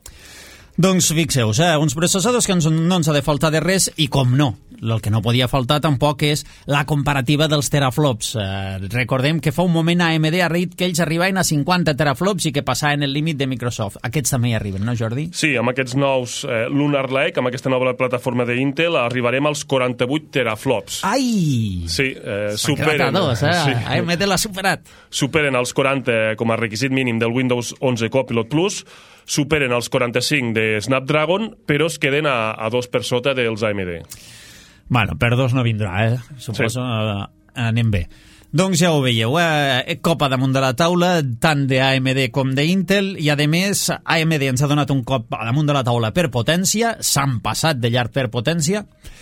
Doncs fixeu-vos, eh? uns processadors que no ens ha de faltar de res i, com no, el que no podia faltar tampoc és la comparativa dels teraflops. Eh, recordem que fa un moment A M D ha dit que ells arribaven a cinquanta teraflops i que passaven el límit de Microsoft. Aquests també hi arriben, no, Jordi? Sí, amb aquests nous eh, Lunar Lake, amb aquesta nova plataforma d'Intel, arribarem als quaranta-vuit teraflops. Ai! Sí, eh, superen... Dos, eh? Sí. A M D l'ha superat. Superen els quaranta com a requisit mínim del Windows onze Copilot Plus, superen els quaranta-cinc de Snapdragon, però es queden a, a dos per sota dels A M D. Bueno, per dos no vindrà, eh? Suposo sí. eh, anem bé. Doncs ja ho veieu, eh? Copa damunt de la taula, tant de A M D com d'Intel, i a més A M D ens ha donat un cop damunt de la taula per potència, s'han passat de llarg per potència,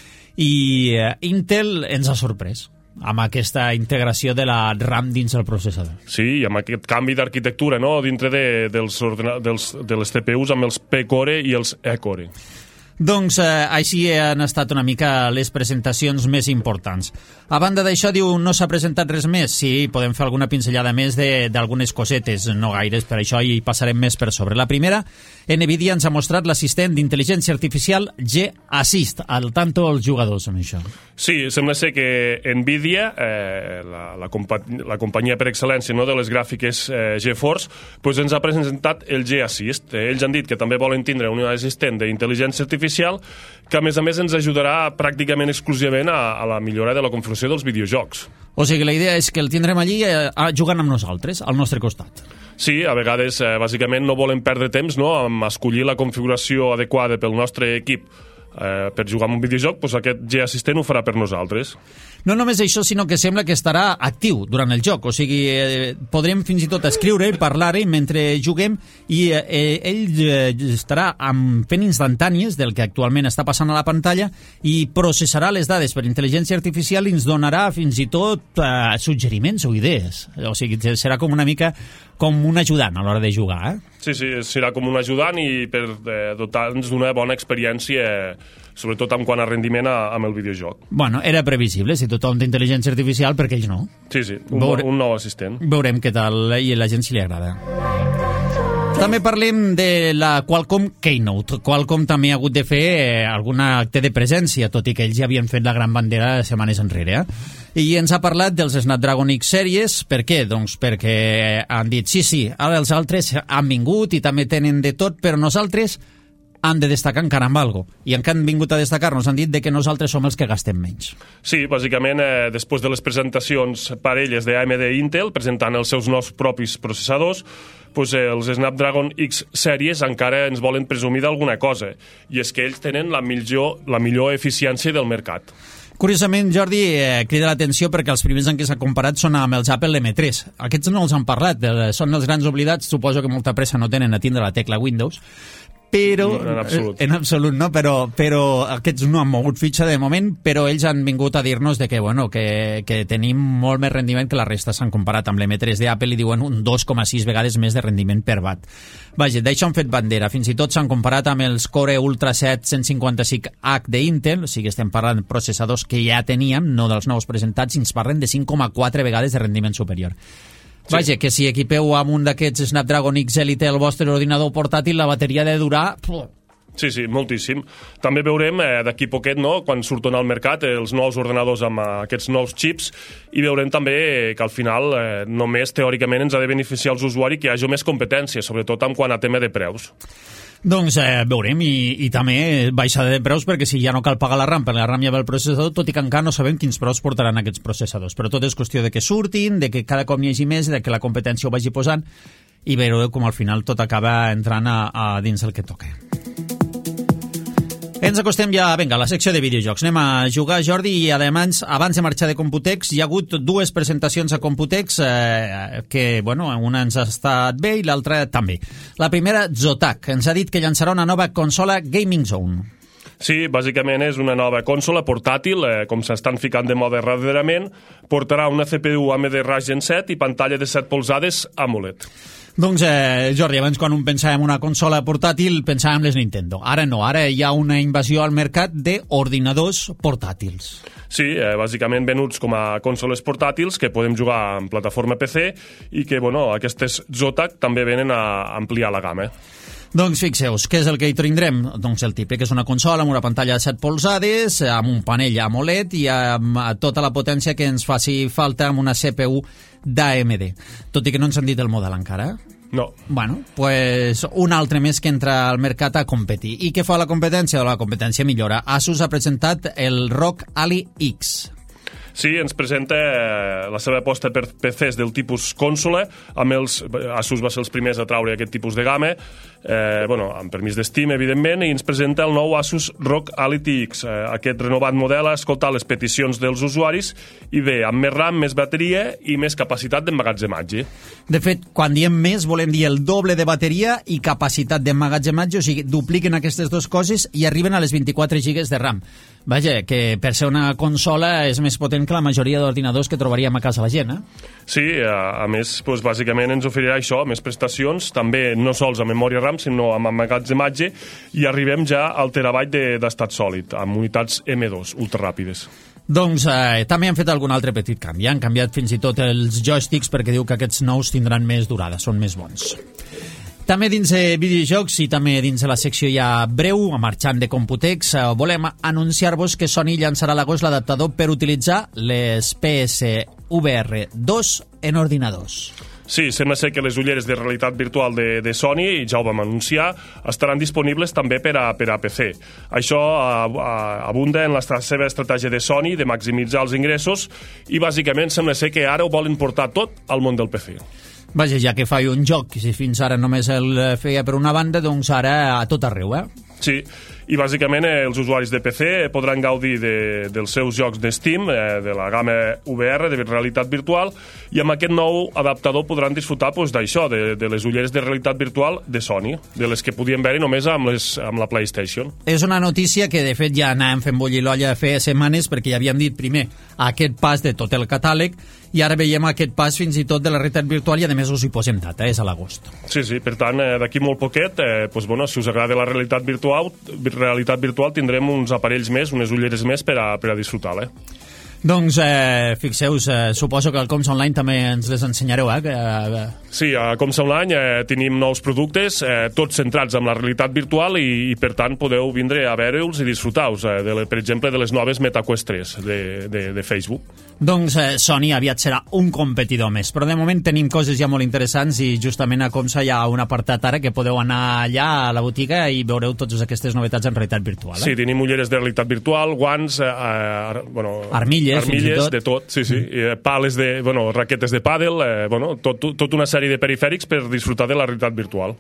i eh, Intel ens ha sorprès amb aquesta integració de la RAM dins el processador. Sí, i amb aquest canvi d'arquitectura, no?, dintre de, dels, dels, de les T P Us amb els P-Core i els E-Core. Doncs eh, així han estat una mica les presentacions més importants. A banda d'això, diu, no s'ha presentat res més? Sí, podem fer alguna pinzellada més d'algunes cosetes, no gaires, per això hi passarem més per sobre. La primera, Nvidia ens ha mostrat l'assistent d'intel·ligència artificial G Assist. Al tanto els jugadors amb això. Sí, sembla ser que Nvidia, eh, la, la, compa la companyia per excel·lència, no, de les gràfiques eh, GeForce, pues ens ha presentat el G Assist. Eh, ells han dit que també volen tindre un assistent d'intel·ligència artificial que a més a més ens ajudarà pràcticament exclusivament a, a la millora de la configuració dels videojocs. O sigui, la idea és que el tindrem allí eh, jugant amb nosaltres, al nostre costat. Sí, a vegades, eh, bàsicament, no volem perdre temps, no?, amb escollir la configuració adequada pel nostre equip eh, per jugar en un videojoc, doncs aquest G Assistent ho farà per nosaltres. No només això, sinó que sembla que estarà actiu durant el joc, o sigui, eh, podrem fins i tot escriure i parlar-hi mentre juguem, i eh, ell eh, estarà amb, fent instantànies del que actualment està passant a la pantalla i processarà les dades per intel·ligència artificial i ens donarà fins i tot eh, suggeriments o idees. O sigui, serà com una mica com un ajudant a l'hora de jugar, eh? Sí, sí, serà com un ajudant i per eh, dotar-nos d'una bona experiència, sobretot en quant a rendiment a, amb el videojoc. Bueno, era previsible, si tothom té intel·ligència artificial, perquè ells no. Sí, sí, un, Veure... un nou assistent. Veurem què tal i a la gent si li agrada. També parlem de la Qualcomm Keynote. Qualcomm també ha hagut de fer eh, algun acte de presència, tot i que ells ja havien fet la gran bandera setmanes enrere. Eh? I ens ha parlat dels Snapdragon X Series. Per què? Doncs perquè han dit, sí, sí, ara els altres han vingut i també tenen de tot, però nosaltres han de destacar encara amb algo. I en què han vingut a destacar-nos? Han dit de que nosaltres som els que gastem menys. Sí, bàsicament, eh, després de les presentacions parelles d'A M D i Intel, presentant els seus nous propis processadors, pues, eh, els Snapdragon X Series encara ens volen presumir d'alguna cosa, i és que ells tenen la millor, la millor eficiència del mercat. Curiosament, Jordi, eh, crida l'atenció perquè els primers en què s'ha comparat són amb els Apple eme tres. Aquests no els han parlat, eh, són els grans oblidats, suposo que molta pressa no tenen a tindre la tecla Windows, però, en absolut, en absolut no, però, però aquests no han mogut fitxa de moment, però ells han vingut a dir-nos de que, bueno, que, que tenim molt més rendiment que la resta. S'han comparat amb l'eme tres d'Apple i diuen un dos coma sis vegades més de rendiment per watt. Vaja, d'això han fet bandera. Fins i tot s'han comparat amb els Core Ultra set cent cinquanta-cinc H d'Intel, o sigui, estem parlant de processadors que ja teníem, no dels nous presentats, i ens parlen de cinc coma quatre vegades de rendiment superior. Sí. Vaja, que si equipeu amb un d'aquests Snapdragon X Elite el vostre ordinador portàtil, la bateria ha de durar... Sí, sí, moltíssim. També veurem eh, d'aquí poquet, no?, quan surten al mercat eh, els nous ordenadors amb eh, aquests nous xips, i veurem també eh, que al final eh, només teòricament ens ha de beneficiar els usuaris que hi hagi més competència, sobretot en quant a tema de preus. Doncs eh, veurem, i, i també baixada de preus, perquè si ja no cal pagar la RAM, perquè la RAM ja ve el processador, tot i que encara no sabem quins preus portaran aquests processadors, però tot és qüestió de que surtin, de que cada cop n'hi hagi més, de que la competència ho vagi posant, i veureu com al final tot acaba entrant a, a dins el que toca. Ens acostem ja, vinga, a la secció de videojocs. Anem a jugar, Jordi, i además, abans de marxar de Computex, hi ha hagut dues presentacions a Computex eh, que, bueno, una ens ha estat bé i l'altra també. La primera, Zotac, ens ha dit que llançarà una nova consola Gaming Zone. Sí, bàsicament és una nova consola portàtil, eh, com s'estan ficant de moda darrerament, portarà una C P U A M D Ryzen set i pantalla de set polzades AMOLED. Doncs, eh, Jordi, abans quan un pensava en una consola portàtil pensava en les Nintendo. Ara no, ara hi ha una invasió al mercat d'ordinadors portàtils. Sí, eh, bàsicament venuts com a consoles portàtils que podem jugar en plataforma P C i que, bueno, aquestes Zotac també venen a ampliar la gamma. Doncs fixeu-vos, què és el que hi tindrem? Doncs el típic és una consola amb una pantalla de set polzades, amb un panell AMOLED i amb tota la potència que ens faci falta amb una C P U d'A M D. Tot i que no ens han dit el model encara. No. Bueno, pues un altre més que entra al mercat a competir. I què fa la competència? La competència millora. Asus ha presentat el R O G Ally X. Sí, ens presenta eh, la seva aposta per P Cs del tipus consola, amb els, Asus va ser els primers a traure aquest tipus de gamma, eh, bueno, amb permís d'Steam, evidentment, i ens presenta el nou Asus R O G Ally X. Eh, aquest renovat model ha escoltat les peticions dels usuaris i ve amb més RAM, més bateria i més capacitat d'emmagatzematge. De fet, quan diem més, volem dir el doble de bateria i capacitat d'emmagatzematge, o sigui, dupliquen aquestes dues coses i arriben a les vint-i-quatre gigas de RAM. Vaja, que per ser una consola és més potent que la majoria d'ordinadors que trobaríem a casa la gent, eh? Sí, a, a més, doncs, bàsicament ens oferirà això, més prestacions, també no sols a memòria RAM, sinó amb emmagatzematge, i arribem ja al terabyte d'estat de, sòlid, amb unitats eme dos, ultraràpides. Doncs eh, també han fet algun altre petit canvi. Han canviat fins i tot els joysticks perquè diu que aquests nous tindran més durada, són més bons. També dins de videojocs i també dins de la secció ja breu, marxant de Computex, volem anunciar-vos que Sony llançarà a l'agost l'adaptador per utilitzar les P S V R dos en ordinadors. Sí, sembla ser que les ulleres de realitat virtual de, de Sony, i ja ho vam anunciar, estaran disponibles també per a, per a P C. Això a, a, abunda en la seva estratègia de Sony de maximitzar els ingressos i bàsicament sembla ser que ara ho volen portar tot al món del P C. Vaja, ja que fa un joc, si fins ara només el feia per una banda, doncs ara a tot arreu, eh? Sí, i bàsicament eh, els usuaris de P C podran gaudir de, dels seus jocs de Steam, eh, de la gamma V R, de realitat virtual, i amb aquest nou adaptador podran disfrutar pues, d'això, de, de les ulleres de realitat virtual de Sony, de les que podien veure només amb, les, amb la PlayStation. És una notícia que, de fet, ja anàvem fent bullir l'olla feia setmanes, perquè ja havíem dit primer aquest pas de tot el catàleg, i ara veiem aquest pas fins i tot de la realitat virtual, i a més us hi posem data, és a l'agost. Sí, sí, per tant, eh, d'aquí molt poquet, eh, pues, bueno, si us agrada la realitat virtual, realitat virtual tindrem uns aparells més, unes ulleres més per a, per a disfrutar-la. Eh? Doncs eh, fixeu-vos, eh, suposo que al Comsa Online també ens les ensenyareu, eh? Que, eh... Sí, a Comsa Online eh, tenim nous productes, eh, tots centrats en la realitat virtual i, i per tant podeu vindre a veure-los i disfrutar-vos, eh, de, per exemple, de les noves MetaQuest tres de, de, de Facebook. Doncs eh, Sony aviat serà un competidor més, però de moment tenim coses ja molt interessants i justament a Comsa hi ha un apartat ara que podeu anar allà a la botiga i veureu totes aquestes novetats en realitat virtual. Eh? Sí, tenim ulleres de realitat virtual, guants, eh, eh, bueno, armilles, armilles tot. de tot, sí, sí, mm. I, pales de, bueno, raquetes de pàdel, eh, bueno, tot, tot una sèrie de perifèrics per disfrutar de la realitat virtual.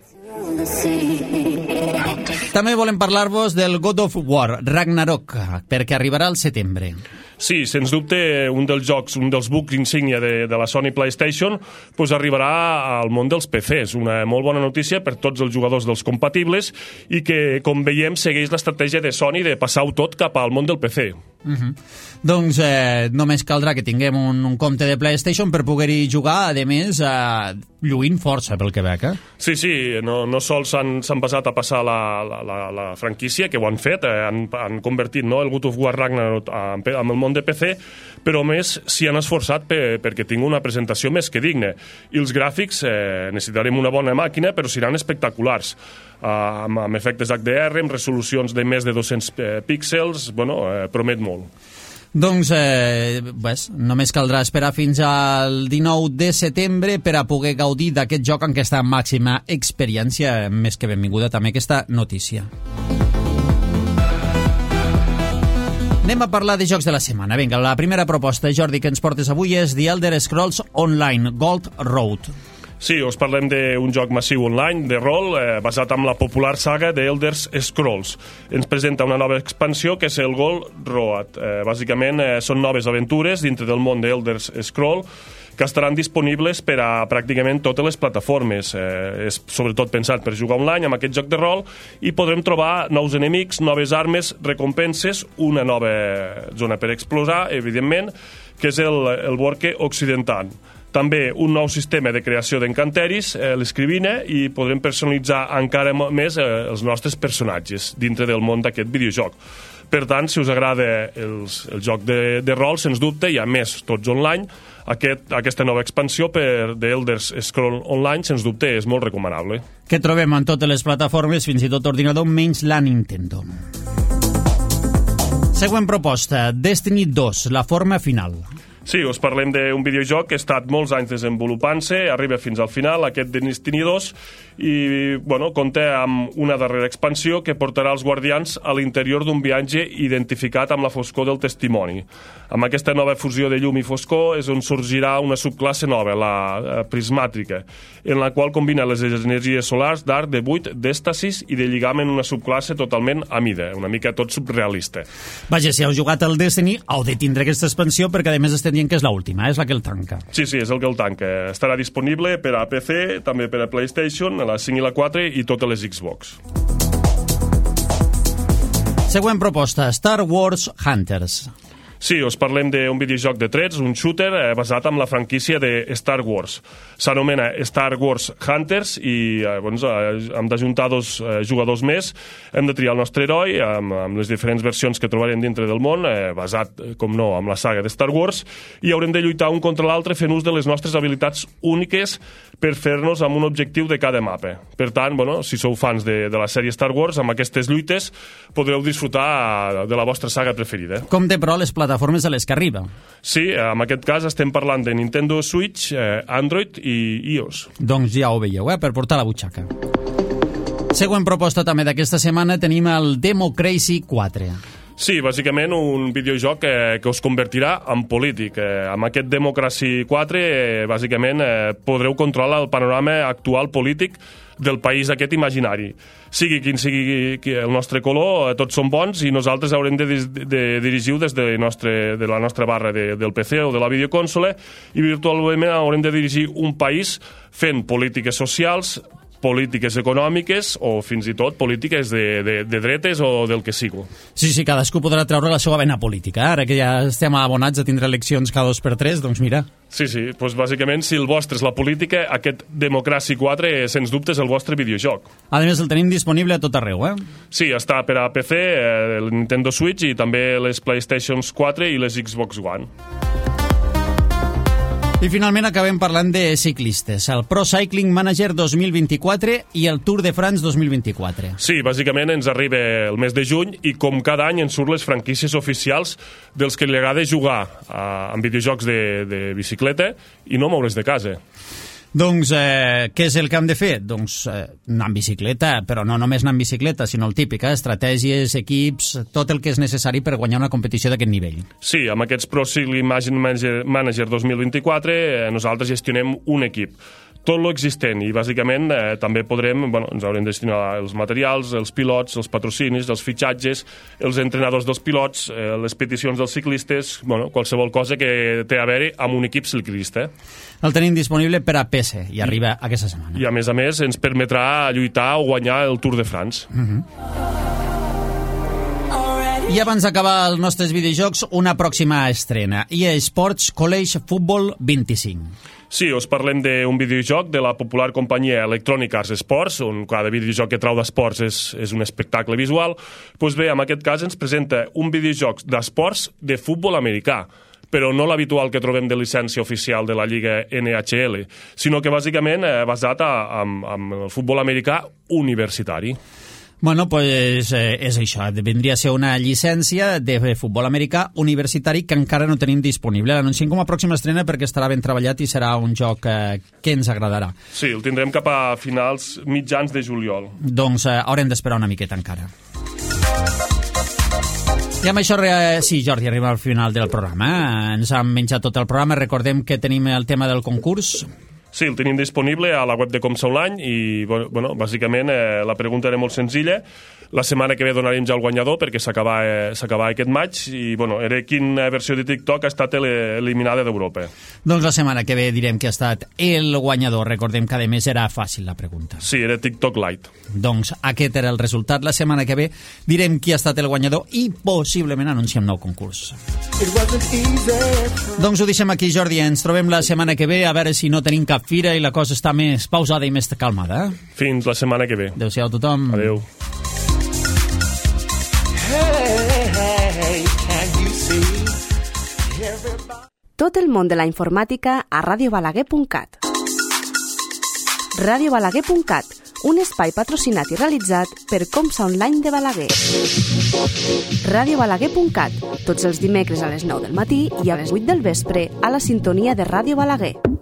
També volem parlar-vos del God of War Ragnarok, perquè arribarà al setembre. Sí, sens dubte, un dels jocs, un dels bucs insígnia de, de la Sony PlayStation pues arribarà al món dels P Cs. Una molt bona notícia per tots els jugadors dels compatibles i que, com veiem, segueix l'estratègia de Sony de passar-ho tot cap al món del P C. Uh-huh. Doncs eh, només caldrà que tinguem un, un compte de PlayStation per poder-hi jugar, a més, eh, lluint força pel que veig, eh? Sí, sí, no, no sols s'han basat a passar la, la, la, la franquícia, que ho han fet, eh, han, han convertit, no, el God of War Ragnarok amb el món de P C, però més s'hi han esforçat per, perquè tingui una presentació més que digna. I els gràfics, eh, necessitarem una bona màquina, però seran espectaculars. Uh, amb, amb efectes H D R, amb resolucions de més de dos-cents eh, píxels, bueno, eh, promet molt. Doncs eh, pues, només caldrà esperar fins al dinou de setembre per a poder gaudir d'aquest joc en aquesta màxima experiència. Més que benvinguda també aquesta notícia. Anem a parlar de jocs de la setmana. Vinga, la primera proposta, Jordi, que ens portes avui és The Elder Scrolls Online Gold Road. Sí, us parlem d'un joc massiu online de rol eh, basat en la popular saga de Elder Scrolls. Ens presenta una nova expansió que és el Gold Road. Eh, bàsicament eh, són noves aventures dintre del món de Elder Scrolls que estaran disponibles per a pràcticament totes les plataformes. Eh, és sobretot pensat per jugar online amb aquest joc de rol i podrem trobar nous enemics, noves armes, recompenses, una nova zona per explorar, evidentment, que és el, el Borque Occidental. També un nou sistema de creació d'encanteris, eh, l'escrivina, i podrem personalitzar encara més eh, els nostres personatges dintre del món d'aquest videojoc. Per tant, si us agrada els, el joc de, de rol, sens dubte, i a més tots online, aquest, aquesta nova expansió per The Elder Scrolls Online, sens dubte, és molt recomanable. Que trobem en totes les plataformes, fins i tot ordinador, menys la Nintendo. Següent proposta, Destiny dos, la forma final. Sí, us parlem d'un videojoc que ha estat molts anys desenvolupant-se, arriba fins al final, aquest Destiny dos, i bueno, compta amb una darrera expansió que portarà els guardians a l'interior d'un viatge identificat amb la foscor del testimoni. Amb aquesta nova fusió de llum i foscor és on sorgirà una subclasse nova, la prismàtrica, en la qual combina les energies solars d'arc, de buit, d'èstasis i de lligam en una subclasse totalment a mida, una mica tot surrealista. Vaja, si heu jugat al Destiny, heu de tindre aquesta expansió perquè a més estem dient que és l'última, és la que el tanca. Sí, sí, és el que el tanca. Estarà disponible per a P C, també per a PlayStation, a la cinc i la quatre i totes les Xbox. Següent proposta, Star Wars Hunters. Sí, us parlem d'un videojoc de trets, un shooter eh, basat en la franquícia de Star Wars. S'anomena Star Wars Hunters i eh, doncs, eh, hem d'ajuntar dos eh, jugadors més. Hem de triar el nostre heroi amb, amb les diferents versions que trobarem dintre del món, eh, basat, com no, amb la saga de Star Wars, i haurem de lluitar un contra l'altre fent ús de les nostres habilitats úniques per fer-nos amb un objectiu de cada mapa. Per tant, bueno, si sou fans de, de la sèrie Star Wars, amb aquestes lluites podreu disfrutar de la vostra saga preferida. Com té, però, les plataformes a les que arriba? Sí, en aquest cas estem parlant de Nintendo Switch, eh, Android i iOS. Doncs ja ho veieu, eh, per portar la butxaca. Següent proposta també d'aquesta setmana tenim el Democracy quatre. Sí, bàsicament un videojoc que, que us convertirà en polític. Eh, amb aquest Democracy quatre, eh, bàsicament, eh, podreu controlar el panorama actual polític del país aquest imaginari. Sigui quin sigui el nostre color, tots són bons i nosaltres haurem de, de dirigir-ho des de, nostre, de la nostra barra de, del P C o de la videoconsola i virtualment haurem de dirigir un país fent polítiques socials polítiques econòmiques o fins i tot polítiques de, de, de dretes o del que sigo. Sí, sí, cadascú podrà treure la seva vena política. Ara que ja estem abonats a tindre eleccions cada dos per tres, doncs mira. Sí, sí, doncs bàsicament si el vostre és la política, aquest Democracy quatre, sens dubte, és el vostre videojoc. A més, el tenim disponible a tot arreu, eh? Sí, està per a P C, eh, el Nintendo Switch i també les PlayStation quatre i les Xbox One. I finalment acabem parlant de ciclistes, el Pro Cycling Manager dos mil vint-i-quatre i el Tour de France dos mil vint-i-quatre. Sí, bàsicament ens arriba el mes de juny i com cada any ens surt les franquícies oficials dels que li agrada jugar a, en videojocs de, de bicicleta i no moure's de casa. Doncs eh, què és el que hem de fer? Doncs eh, anar en bicicleta, però no només anar en bicicleta, sinó el típic, eh? Estratègies, equips, tot el que és necessari per guanyar una competició d'aquest nivell. Sí, amb aquests Pro Cycling Manager, Manager dos mil vint-i-quatre eh, nosaltres gestionem un equip. Tot lo existent i bàsicament eh, també podrem, bueno, ens haurem de destinar els materials, els pilots, els patrocinis, els fitxatges, els entrenadors dels pilots, eh, les peticions dels ciclistes, bueno, qualsevol cosa que té a veure amb un equip ciclista. El tenim disponible per a P C i arriba I, aquesta setmana. I a més a més ens permetrà lluitar o guanyar el Tour de France. Uh-huh. I abans d'acabar els nostres videojocs, una pròxima estrena. E A Sports College Football vint-i-cinc. Sí, us parlem d'un videojoc de la popular companyia Electronic Arts Sports, on cada videojoc que trau d'esports és, és un espectacle visual. Doncs bé, en aquest cas ens presenta un videojoc d'esports de futbol americà, però no l'habitual que trobem de llicència oficial de la Lliga N H L, sinó que bàsicament eh, basat en, en el futbol americà universitari. Bueno, pues eh, és això, vendria a ser una llicència de futbol americà universitari que encara no tenim disponible. L'anunciem com a pròxima estrena perquè estarà ben treballat i serà un joc eh, que ens agradarà. Sí, el tindrem cap a finals mitjans de juliol. Doncs eh, haurem d'esperar una miqueta encara. I amb això, eh, sí, Jordi, arriba al final del programa. Eh? Ens han menjat tot el programa. Recordem que tenim el tema del concurs. Sí, el tenim disponible a la web de Com Online i, bueno, bàsicament eh, la pregunta era molt senzilla. La setmana que ve donarem ja el guanyador perquè s'acaba eh, aquest maig i, bueno, era quina versió de TikTok ha estat eliminada d'Europa. Doncs la setmana que ve direm que ha estat el guanyador. Recordem que, a més, era fàcil la pregunta. Sí, era TikTok Lite. Doncs aquest era el resultat. La setmana que ve direm qui ha estat el guanyador i possiblement anunciem nou concurs. Doncs ho deixem aquí, Jordi. Ens trobem la setmana que ve a veure si no tenim cap fira i la cosa està més pausada i més calmada. Eh? Fins la setmana que ve. Adéu-siau a tothom. Adéu. Tot el món de la informàtica a radio balaguer punt cat. radio balaguer punt cat, un espai patrocinat i realitzat per Comsa Online de Balaguer. radio balaguer punt cat, tots els dimecres a les nou del matí i a les vuit del vespre a la sintonia de Ràdio Balaguer.